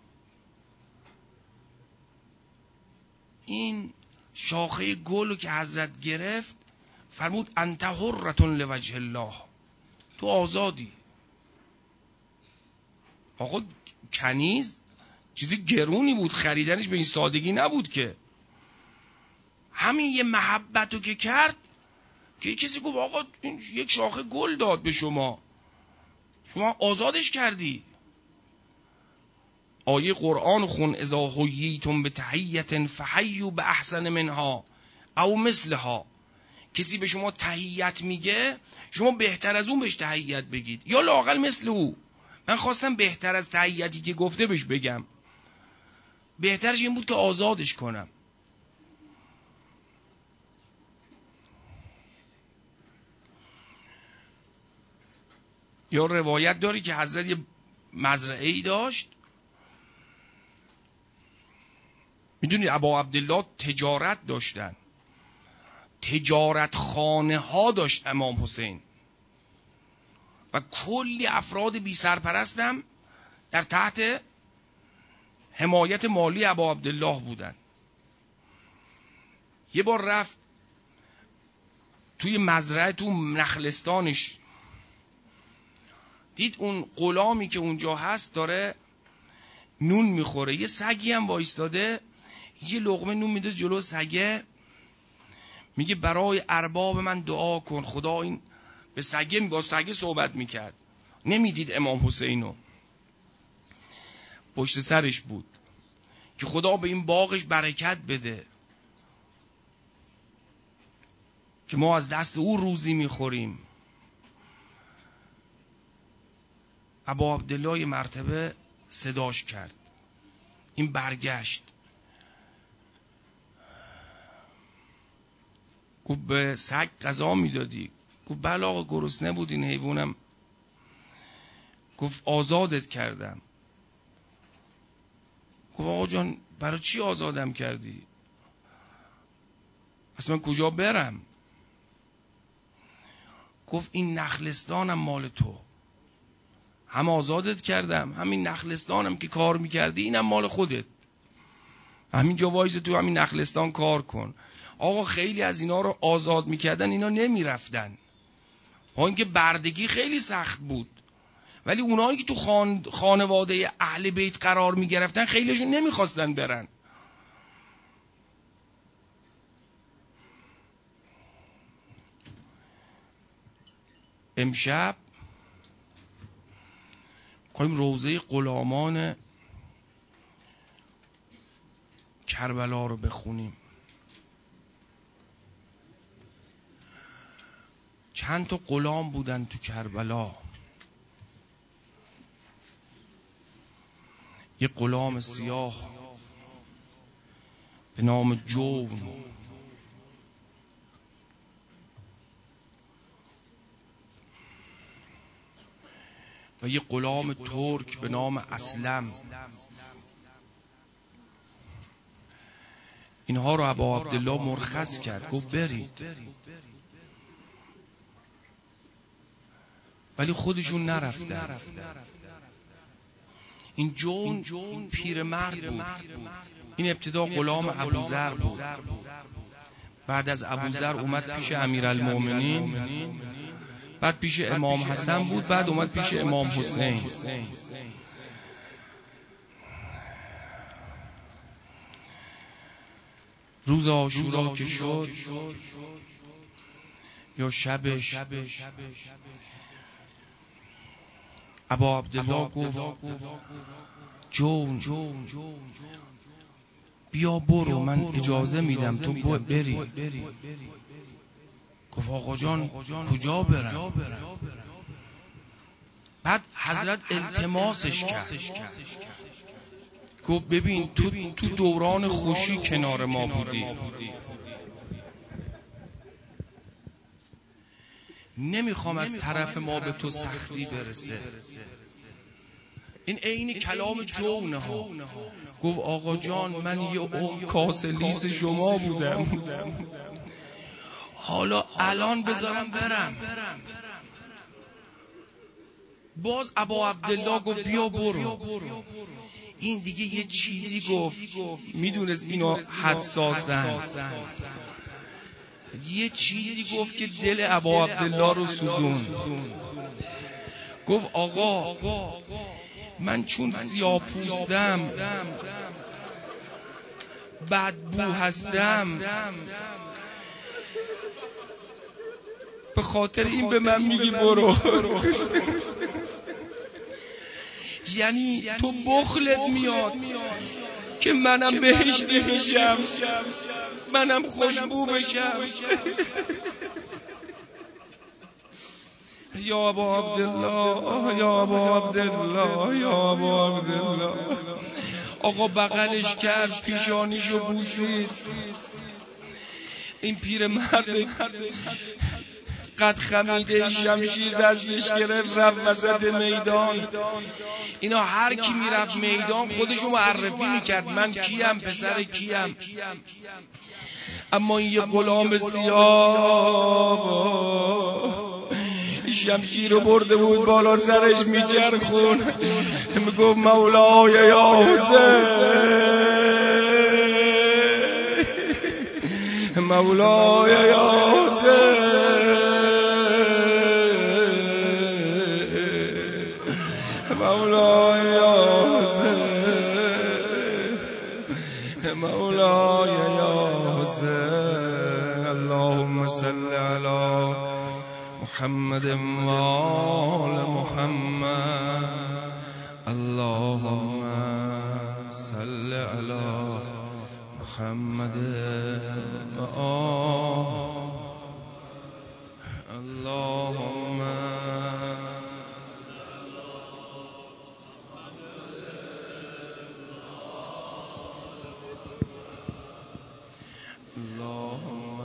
این شاخه گل که حضرت گرفت فرمود انت حرة لوجه الله، تو آزادی. آقا کنیز چیزی گرونی بود، خریدنش به این سادگی نبود که. همین یه محبتو که کرد که کسی گفت آقا این یک شاخه گل داد به شما، شما آزادش کردی. آیه قرآن خون اذا حییتم بتحیة فحیوا باحسن منها او مثلها. کسی به شما تحیت میگه شما بهتر از اون بهش تحیت بگید یا لااقل مثل او. من خواستم بهتر از تحیتی که گفته بهش بگم، بهترش این بود که آزادش کنم. یا روایت داری که حضرت یه مزرعه‌ای داشت. میدونید ابا عبدالله تجارت داشتن، تجارت خانه ها داشت امام حسین و کلی افراد بی سرپرستم در تحت حمایت مالی ابا عبدالله بودن. یه بار رفت توی مزرعه، تو نخلستانش، دید اون غلامی که اونجا هست داره نون میخوره، یه سگی هم وایستاده یه لقمه نون میده جلو سگه، میگه برای ارباب من دعا کن. خدا این به سگه، با سگه صحبت میکرد، نمیدید امام حسینو، پشت سرش بود که خدا به این باغش برکت بده که ما از دست او روزی میخوریم. ابا عبدالله مرتبه صداش کرد، این برگشت گفت به سگ غذا میدادی؟ گفت بله آقا گرسنه بود این حیوانم. گفت آزادت کردم. گفت آقا جان برای چی آزادم کردی؟ اصلا من کجا برم؟ گفت این نخلستانم مال تو، هم آزادت کردم همین نخلستانم که کار میکردی اینم مال خودت، همین جا وایس تو همین نخلستان کار کن. آقا خیلی از اینا رو آزاد میکردن اینا نمیرفتن، با اینکه بردگی خیلی سخت بود، ولی اونایی که تو خان... خانواده اهل بیت قرار میگرفتن خیلیشون نمیخواستن برن. امشب می‌خوایم روضه غلامان کربلا رو بخونیم. چند تا غلام بودن تو کربلا. یه غلام سیاه به نام جون، و یه غلام ترک به نام اسلم. اینها رو ابا عبدالله مرخص کرد، گفت برید، ولی خودشون نرفتن. این جون این پیرمرد بود. این ابتدا غلام ابوذر بود، بعد از ابوذر اومد پیش امیرالمومنین، بعد پیش امام حسن بود، بعد اومد پیش امام حسین. روز عاشورا که شد یا شبش، ابا عبدالله گفت جون بیا برو، من اجازه میدم تو بری. گفت آقا جان کجا برم؟ بعد حضرت التماسش کرد، گفت ببین تو تو دوران خوشی کنار ما بودی، نمیخوام از طرف ما به تو سختی برسه. این عین کلام جونه ها. گفت آقا جان من یه اون کاسه لیس شما بودم، حالا الان بذارم برم. باز ابا عبدالله گفت بیا برو. این دیگه یه چیزی گفت، میدونست اینا حساسن، یه چیزی گفت که دل ابا عبدالله رو سوزون. گفت آقا من چون سیاه‌پوستم بدبو هستم، به خاطر این به من میگی برو. یعنی تو بخلت میاد که منم بهشتی میشم، منم خوشبو بشم. یا ابا عبدالله، یا ابا عبدالله، یا ابا عبدالله. آقا بغلش کرد، پیشانیشو بوسید. این پیرمرد قد خمیده شمشیر دستش گرفت، رفت وسط میدان. اینا هر کی میرفت میدان خودشو معرفی میکرد، من کیم، پسر کیم. اما این یه غلام سیاه شمشیر رو برده بود بالا سرش میچرخون، میگفت مولای یا حسین، مولای یا حسین، مولای یا حسین، مولای یا حسین. اللهم صل علی محمد و آل محمد. اللهم صل علی محمد و آل. اللهم اللهم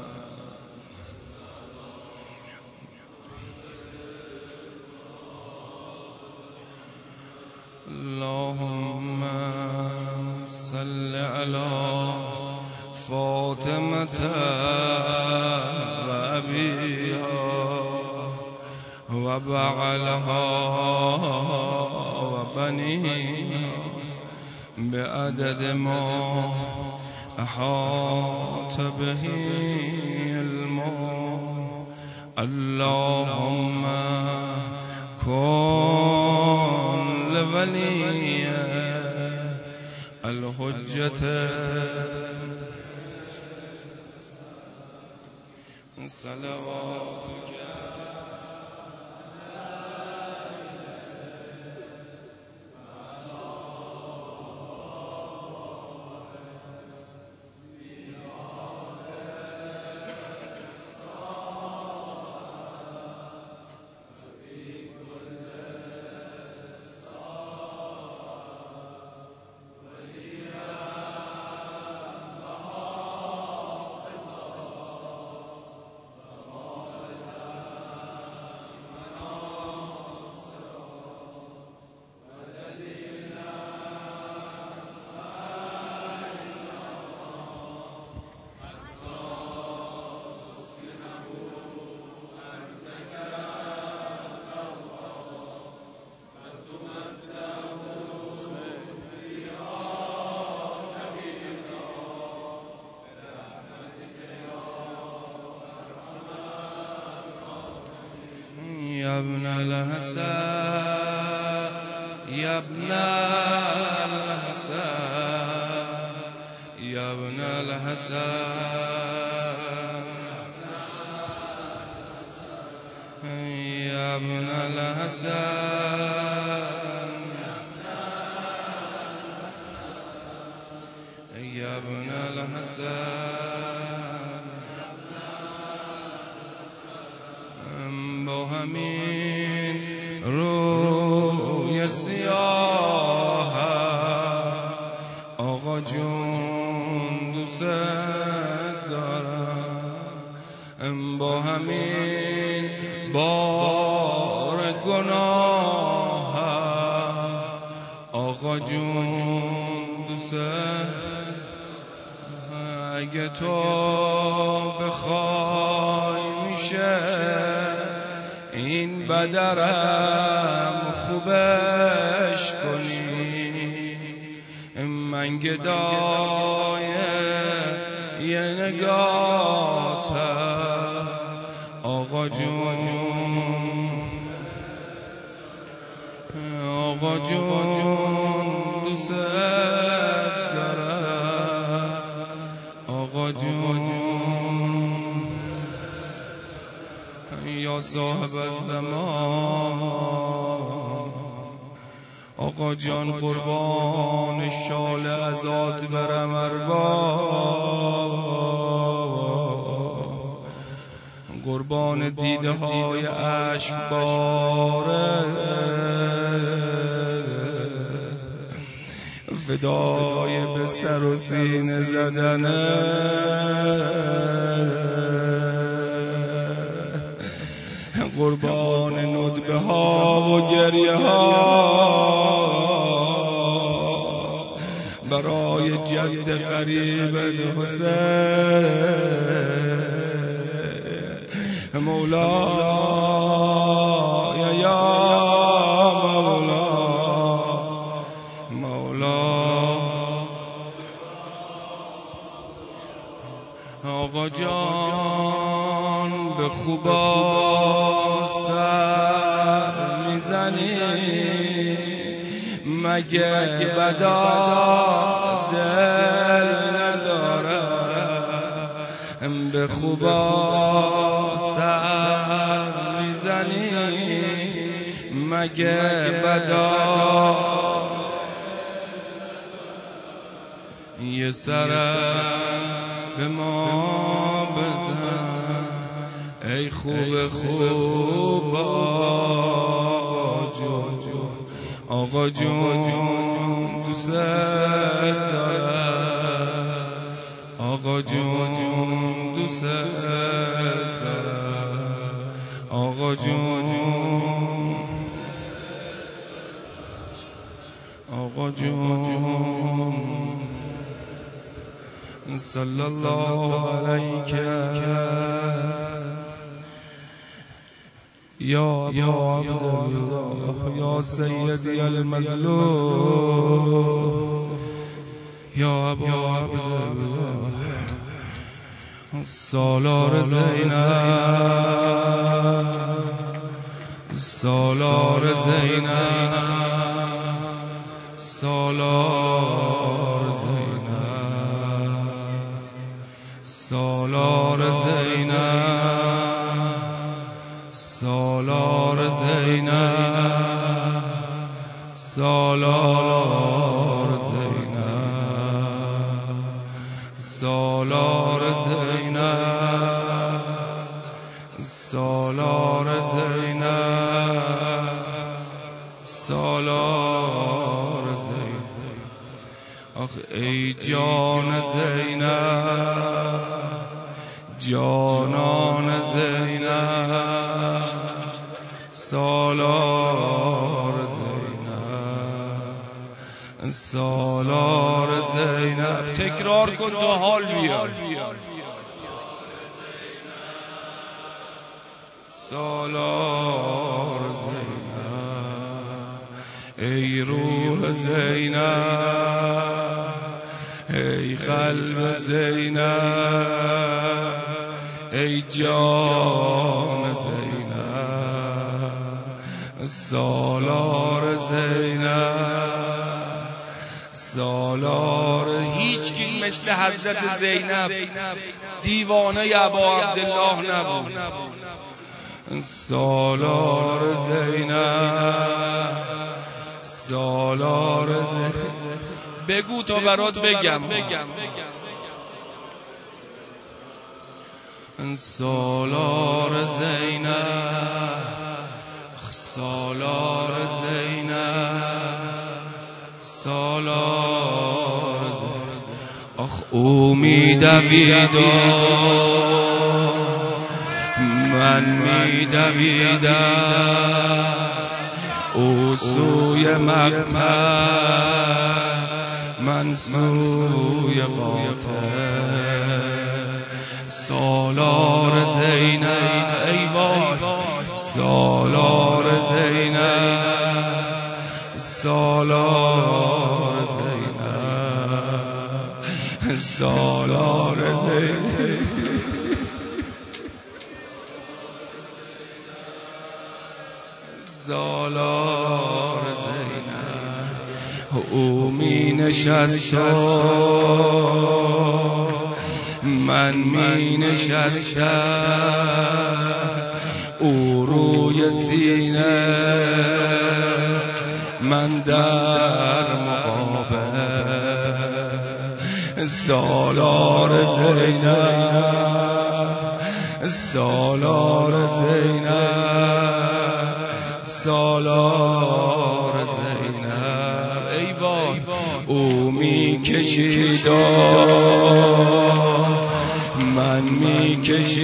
اللهم صل على فاطمة وأبيها وبعلها وبنيها بعدد ما أحاط به علمه. اللهم كن لولي الحجة صلواتك. الحسن يا ابن الحسن يا ابن الحسن يا ابن الحسن يا ابن الحسن با همین روی سیاه آقا جون دوست دارم، با همین بار گناه آقا جون دوست اگه تو بخوای میشه این بدرم خوبش کنی، من گدای یه نگاتم آقا جون آقا جون دوست دارم آقا جون یا صاحب الزمان آقا جان قربان شال ازات برم ارباب، قربان دیده های عشق باره فدای به سر و سینه زدنه، قربان ندبه ها و گریه ها برای جد قریب حسین، مولای یا مولا مولا آقا جان به خوبا سر میزنی مگه بدا دل ندارم، به خوبا سر میزنی مگه بدا یه سرم به ما بزن ای خوب خوب آقا جون آقا جون دوست دارم آقا جون دوست دارم آقا جون آقا جون صلی الله علیک یا ابا عبدالله یا سیدی المظلوم یا ابا عبدالله سالار زینب سالار زینب سالار زینب سالار زینب سالار زینب سالار زینب سالار زینب سالار زینب سالار زینب آخ ای جان زینب جانان زینب سالار زینب سالار زینب تکرار کن تا حال بیاد سالار زینب ای روح زینب ای قلب زینب ای جان زینب سالار زینب سالار. هیچ کی مثل حضرت زینب دیوانه ابا عبدالله نبود. سالار زینب سالار زینب. بگو تا برات بگم. سالار زینب سالار زینب سالار زینب. آخ او می دوید من می دویدم او سوی مقتل من سوی قاتل. سالار زینب ای وای سالار زینب سالار زینب سالار زینب سالار زینب. او می نشست من می نشستم او روی سینه من در مقابل. سالار زینب سالار زینب سالار زینب ای وای. او می کشید من می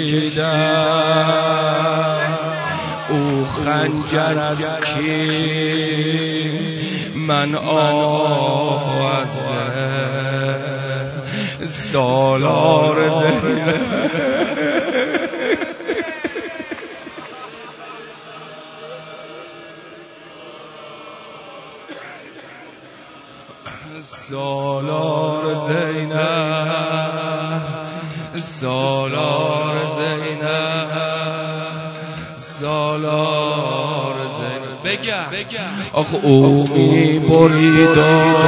کشیدم او خنجر از کی من آه از دل. سالار زینب سالار زینب سالار زینب سالار زینب. بگم آخ او می برید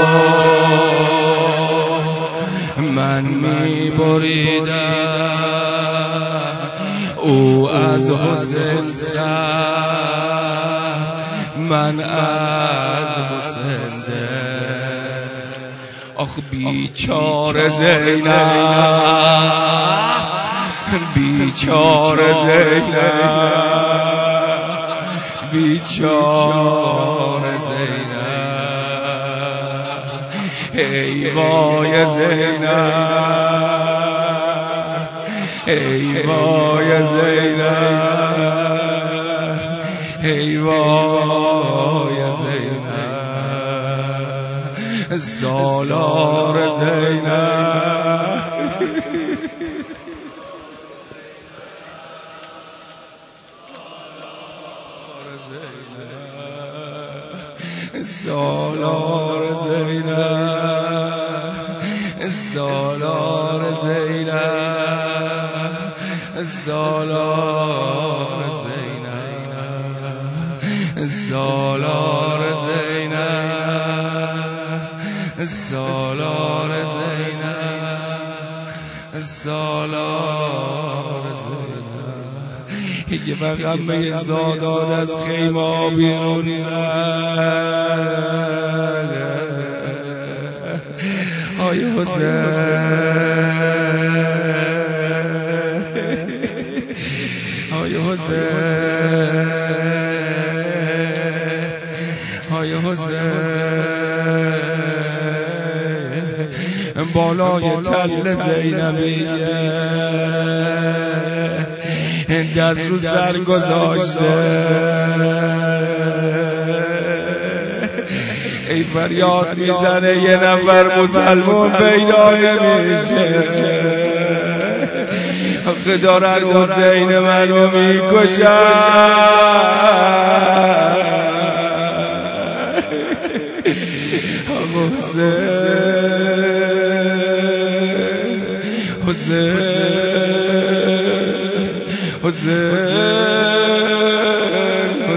من می بریدم او از حسین سر من از حسین دل. آخ بیچاره زینب بیچاره زینب بیچاره زینب ای وای زینب ای وای زینب ای وای زینب. سالار زینب سالار زینب سالار زینب سالار زینب سالار زینب سالار زینب سالار زینب. یه وقت به زاداد از خیمه بیرون زد آی حسین آی حسین آی حسین بالای تل زینبیه دست رو سر گذاشته ای فریاد میزنه یه نفر مسلمان پیدا نمیشه حق دارن حسین منو میکشن حسین حسین حسین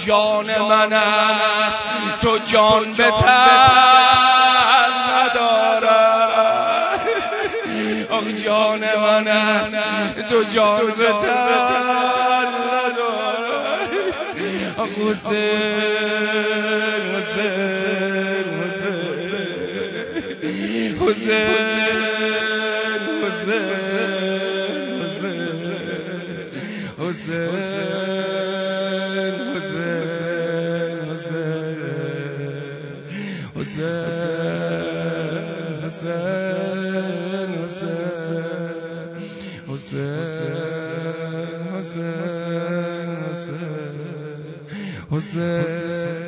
جان من است تو جان به تن ندارد، آخ جان من است تو جان به تن ندارد، آخ حسین حسین حسین حسین حسین حسین حسین حسین